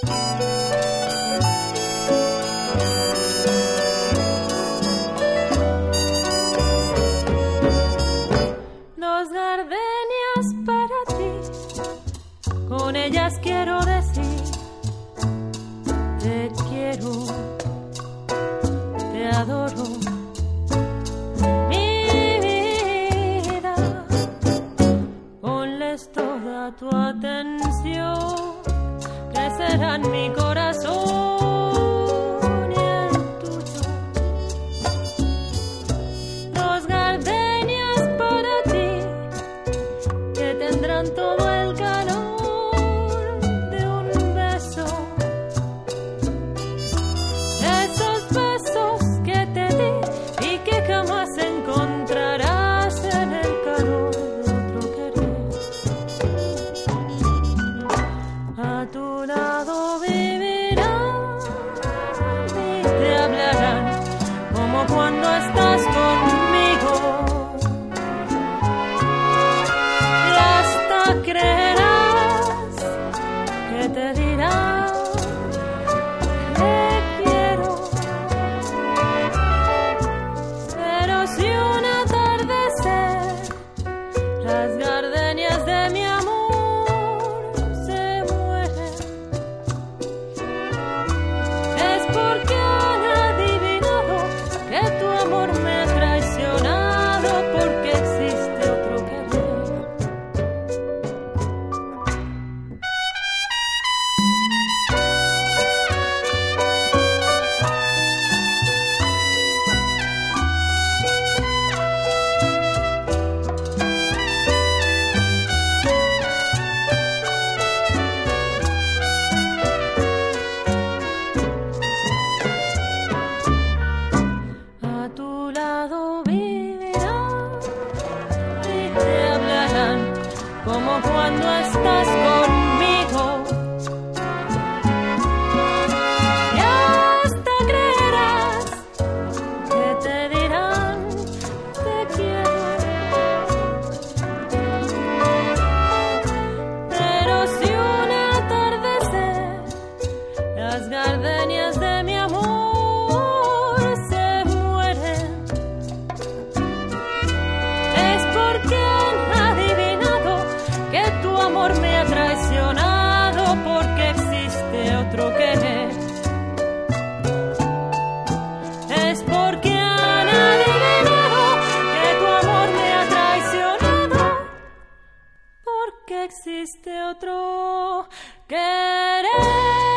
Dos gardenias para ti, con ellas quiero decir te quiero, te adoro, mi vida. Ponles toda tu atención, crecerá en mi corazón. Todo el calor de un beso, esos besos que te di y que jamás encontrarás en el calor de otro querer. A tu lado vivirán y te hablarán como cuando estás conmigo. Creerás que te dirán te quiero, pero si un atardecer las gardenias de mi amor se mueren, es porque han adivinado que tu amor me ha traicionado, porque existe otro querer. Como cuando estás conmigo, y hasta creerás que te dirán te quiero, pero si un atardecer las gardenias de mi amor se mueren, es porque que tu amor me ha traicionado, porque existe otro querer. Es porque han adivinado que tu amor me ha traicionado, porque existe otro querer.